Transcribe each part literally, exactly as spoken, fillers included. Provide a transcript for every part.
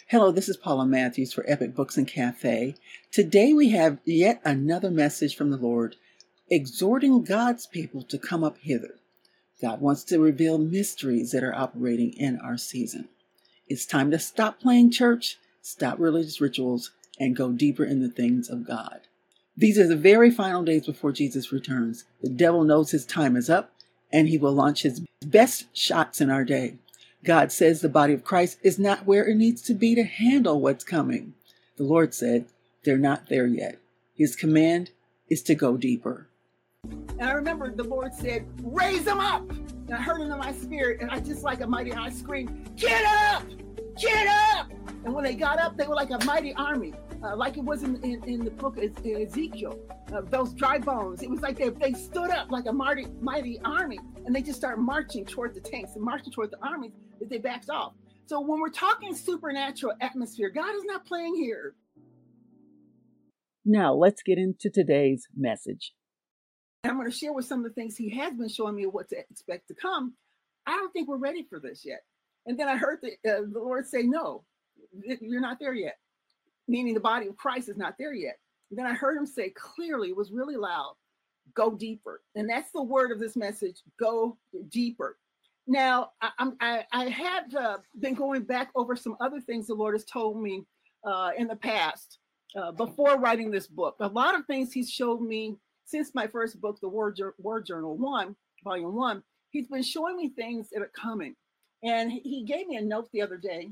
Hello, this is Paula Matthews for Epic Books and Cafe. Today we have yet another message from the Lord, exhorting God's people to come up hither. God wants to reveal mysteries that are operating in our season. It's time to stop playing church, stop religious rituals, and go deeper in the things of God. These are the very final days before Jesus returns. The devil knows his time is up, and he will launch his best shots in our day. God says the body of Christ is not where it needs to be to handle what's coming. The Lord said they're not there yet. His command is to go deeper. And I remember the Lord said, raise them up. And I heard it in my spirit, and I just like a mighty, I screamed, get up, get up. And when they got up, they were like a mighty army, uh, like it was in, in, in the book of Ezekiel, uh, those dry bones. It was like they, they stood up like a mighty, mighty army, and they just started marching toward the tanks and marching toward the armies that they backed off. So when we're talking supernatural atmosphere, God is not playing here. Now let's get into today's message. I'm going to share with some of the things he has been showing me what to expect to come. I don't think we're ready for this yet. And then I heard the, uh, the Lord say, no, you're not there yet. Meaning the body of Christ is not there yet. And then I heard him say clearly, it was really loud, go deeper. And that's the word of this message, go deeper. Now, I, I, I have uh, been going back over some other things the Lord has told me uh, in the past uh, before writing this book. A lot of things he's showed me since my first book, The Word, Word Journal one, Volume one. He's been showing me things that are coming. And he gave me a note the other day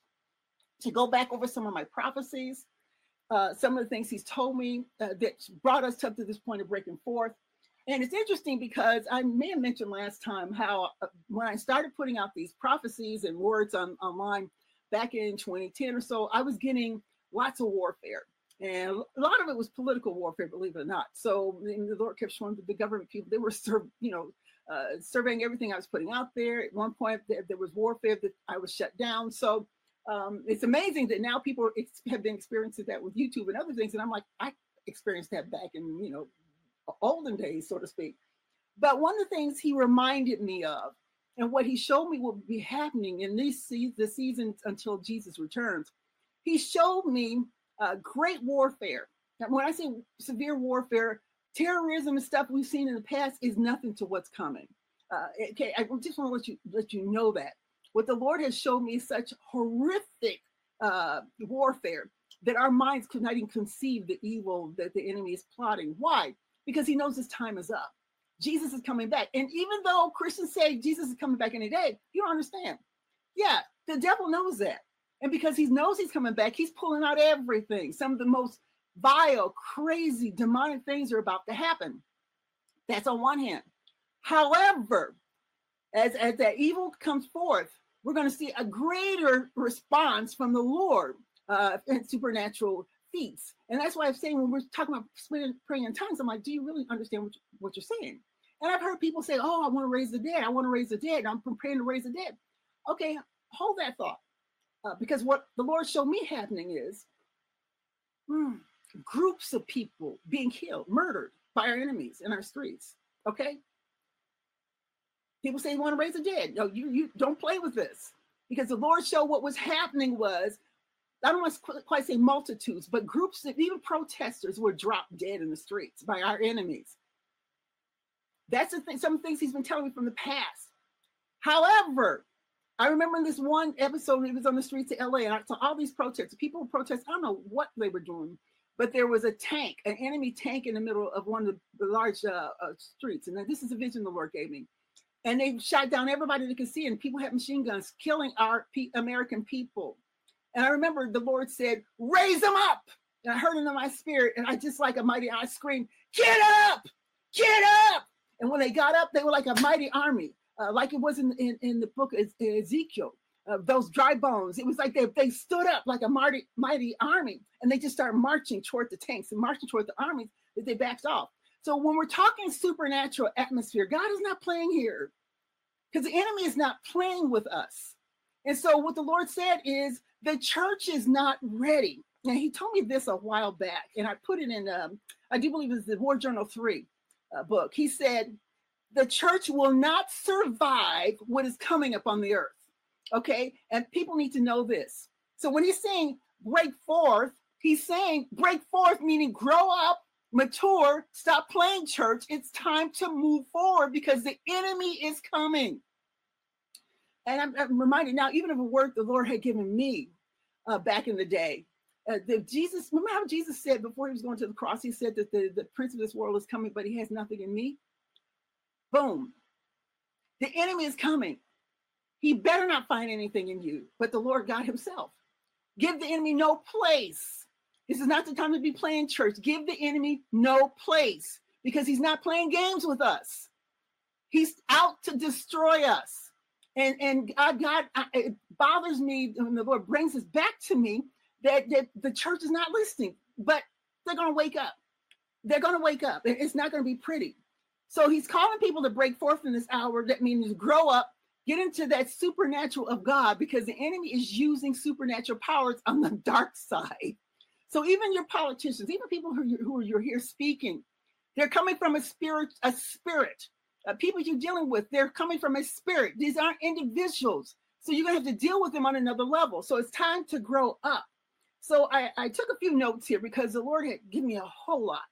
to go back over some of my prophecies, uh, some of the things he's told me uh, that brought us up to this point of breaking forth. And it's interesting because I may have mentioned last time how uh, when I started putting out these prophecies and words on online back in twenty ten or so, I was getting lots of warfare. And a lot of it was political warfare, believe it or not. So the Lord kept showing the government people, they were serv- you know, uh, surveying everything I was putting out there. At one point, there, there was warfare that I was shut down. So um, it's amazing that now people ex- have been experiencing that with YouTube and other things. And I'm like, I experienced that back in, you know, olden days, so to speak. But one of the things he reminded me of and what he showed me will be happening in this se- the season until Jesus returns, he showed me uh, great warfare. Now, when I say severe warfare, terrorism and stuff we've seen in the past is nothing to what's coming. Uh, okay, I just want to let you let you know that what the Lord has showed me is such horrific uh, warfare that our minds could not even conceive the evil that the enemy is plotting. Why? Because he knows his time is up. Jesus is coming back. And even though Christians say Jesus is coming back any day, you don't understand. Yeah, the devil knows that. And because he knows he's coming back, he's pulling out everything. Some of the most vile, crazy, demonic things are about to happen. That's on one hand. However, as, as that evil comes forth, we're going to see a greater response from the Lord uh, in supernatural feats. And that's why I'm saying when we're talking about praying in tongues, I'm like, do you really understand what, what you're saying? And I've heard people say, oh, I want to raise the dead. I want to raise the dead. I'm praying to raise the dead. Okay, hold that thought. Uh, because what the Lord showed me happening is hmm, groups of people being killed, murdered by our enemies in our streets. Okay? People say you want to raise the dead. No, you, you don't play with this. Because the Lord showed what was happening was, I don't want to quite say multitudes, but groups that even protesters were dropped dead in the streets by our enemies. That's the thing, some things he's been telling me from the past. However, I remember in this one episode, it was on the streets of L A, and I saw all these protests. People were protesting. I don't know what they were doing, but there was a tank, an enemy tank in the middle of one of the large uh, uh, streets. And this is a vision the Lord gave me. And they shot down everybody they could see, and people had machine guns killing our P- American people. And I remember the Lord said, raise them up. And I heard it in my spirit, and I just like a mighty, I screamed, get up, get up. And when they got up, they were like a mighty army. Uh, like it was in, in, in the book of Ezekiel, uh, those dry bones. It was like they, they stood up like a mighty, mighty army, and they just started marching toward the tanks and marching toward the armies that they backed off. So when we're talking supernatural atmosphere, God is not playing here because the enemy is not playing with us. And so what the Lord said is the church is not ready. Now, he told me this a while back, and I put it in, um, I do believe it's the Word Journal three uh, book. He said, the church will not survive what is coming upon the earth. Okay. And people need to know this. So when he's saying break forth, he's saying break forth, meaning grow up, mature, stop playing church. It's time to move forward because the enemy is coming. And I'm, I'm reminded now, even of a word the Lord had given me uh, back in the day. Uh, the Jesus, remember how Jesus said before he was going to the cross, he said that the, the prince of this world is coming, but he has nothing in me. Boom. The enemy is coming. He better not find anything in you, but the Lord God himself. Give the enemy no place. This is not the time to be playing church. Give the enemy no place because he's not playing games with us. He's out to destroy us. And, and God, God, it bothers me when the Lord brings this back to me that, that the church is not listening, but they're going to wake up. They're going to wake up. It's not going to be pretty. So he's calling people to break forth in this hour. That means grow up, get into that supernatural of God, because the enemy is using supernatural powers on the dark side. So even your politicians, even people who, you, who you're here speaking, they're coming from a spirit, a spirit. Uh, people you're dealing with, they're coming from a spirit. These aren't individuals. So you're going to have to deal with them on another level. So it's time to grow up. So I, I took a few notes here because the Lord had given me a whole lot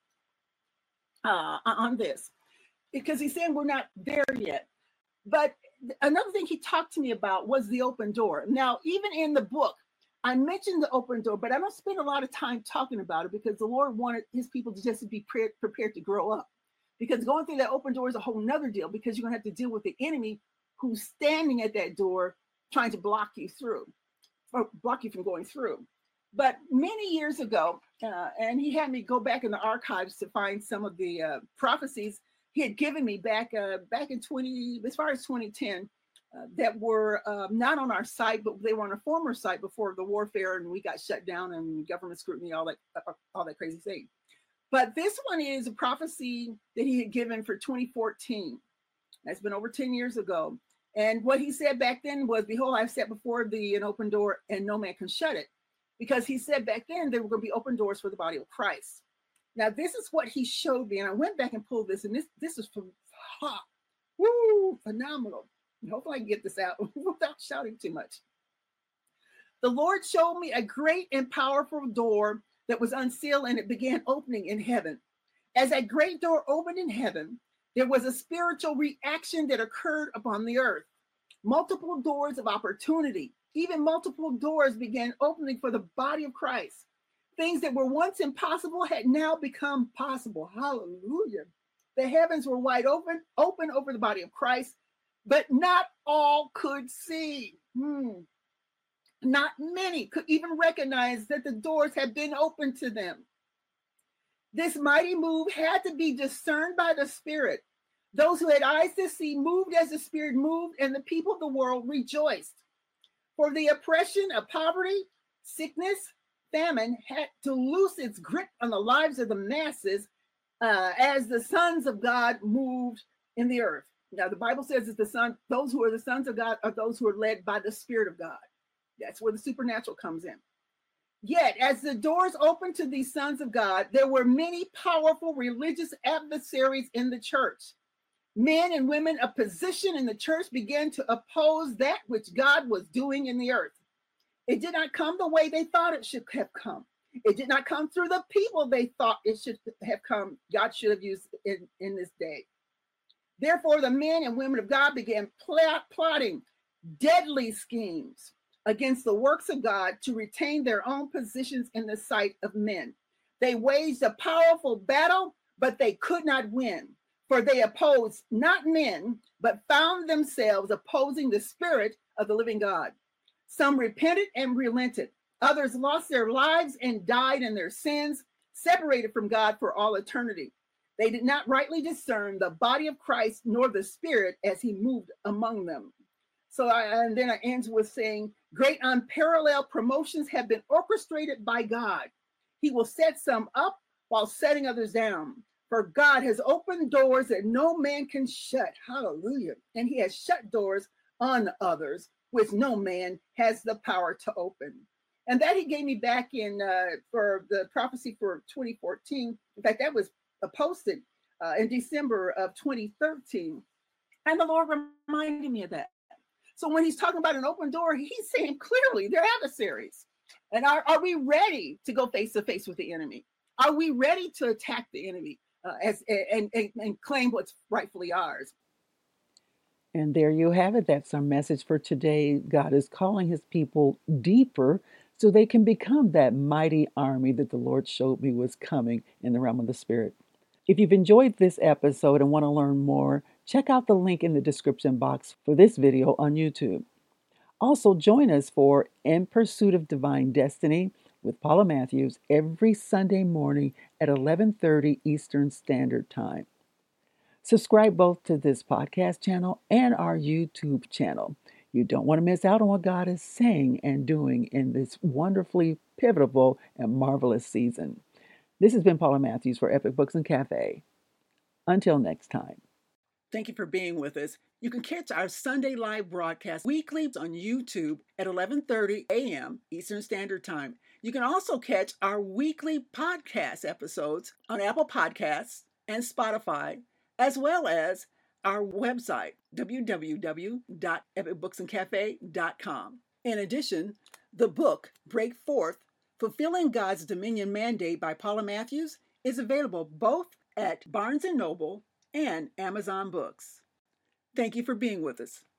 uh, on this, because he's saying we're not there yet. But another thing he talked to me about was the open door. Now, even in the book, I mentioned the open door, but I don't spend a lot of time talking about it because the Lord wanted his people to just be pre- prepared to grow up. Because going through that open door is a whole nother deal, because you're going to have to deal with the enemy who's standing at that door trying to block you through, or block you from going through. But many years ago, uh, and he had me go back in the archives to find some of the uh, prophecies he had given me back uh, back in twenty, as far as twenty ten, uh, that were uh, not on our site, but they were on a former site before the warfare, and we got shut down and government scrutiny, all that, uh, all that crazy thing. But this one is a prophecy that he had given for twenty fourteen. That's been over ten years ago. And what he said back then was, behold, I've set before thee an open door and no man can shut it. Because he said back then there were going to be open doors for the body of Christ. Now, this is what he showed me. And I went back and pulled this. And this, this is from, ha, woo, phenomenal. And hopefully I can get this out without shouting too much. The Lord showed me a great and powerful door that was unsealed, and it began opening in heaven. As a great door opened in heaven, there was a spiritual reaction that occurred upon the earth. Multiple doors of opportunity, even multiple doors began opening for the body of Christ. Things that were once impossible had now become possible. Hallelujah. The heavens were wide open, open over the body of Christ, but not all could see. Hmm. Not many could even recognize that the doors had been opened to them. This mighty move had to be discerned by the Spirit. Those who had eyes to see moved as the Spirit moved, and the people of the world rejoiced. For the oppression of poverty, sickness, famine had to loose its grip on the lives of the masses uh, as the sons of God moved in the earth. Now, the Bible says that the son, those who are the sons of God are those who are led by the Spirit of God. That's where the supernatural comes in. Yet, as the doors opened to these sons of God, there were many powerful religious adversaries in the church. Men and women of position in the church began to oppose that which God was doing in the earth. It did not come the way they thought it should have come. It did not come through the people they thought it should have come. God should have used in, in this day. Therefore, the men and women of God began plot, plotting deadly schemes against the works of God to retain their own positions in the sight of men. They waged a powerful battle, but they could not win. For they opposed not men, but found themselves opposing the Spirit of the living God. Some repented and relented. Others lost their lives and died in their sins, separated from God for all eternity. They did not rightly discern the body of Christ nor the Spirit as he moved among them. So I, and then I ends with saying, great unparalleled promotions have been orchestrated by God. He will set some up while setting others down. For God has opened doors that no man can shut. Hallelujah. And he has shut doors on others, which no man has the power to open. And that he gave me back in uh, for the prophecy for twenty fourteen. In fact, that was uh, posted uh, in December of twenty thirteen. And the Lord reminded me of that. So when he's talking about an open door, he's saying clearly they're adversaries. And are, are we ready to go face to face with the enemy? Are we ready to attack the enemy uh, as and, and, and claim what's rightfully ours? And there you have it. That's our message for today. God is calling his people deeper so they can become that mighty army that the Lord showed me was coming in the realm of the Spirit. If you've enjoyed this episode and want to learn more, check out the link in the description box for this video on YouTube. Also, join us for In Pursuit of Divine Destiny with Paula Matthews every Sunday morning at eleven thirty Eastern Standard Time. Subscribe both to this podcast channel and our YouTube channel. You don't want to miss out on what God is saying and doing in this wonderfully pivotal and marvelous season. This has been Paula Matthews for Epic Books and Cafe. Until next time. Thank you for being with us. You can catch our Sunday live broadcast weekly on YouTube at eleven thirty a.m. Eastern Standard Time. You can also catch our weekly podcast episodes on Apple Podcasts and Spotify, as well as our website, w w w dot epic books and cafe dot com. In addition, the book, Break Forth, Fulfilling God's Dominion Mandate by Paula Matthews, is available both at Barnes and Noble and Amazon Books. Thank you for being with us.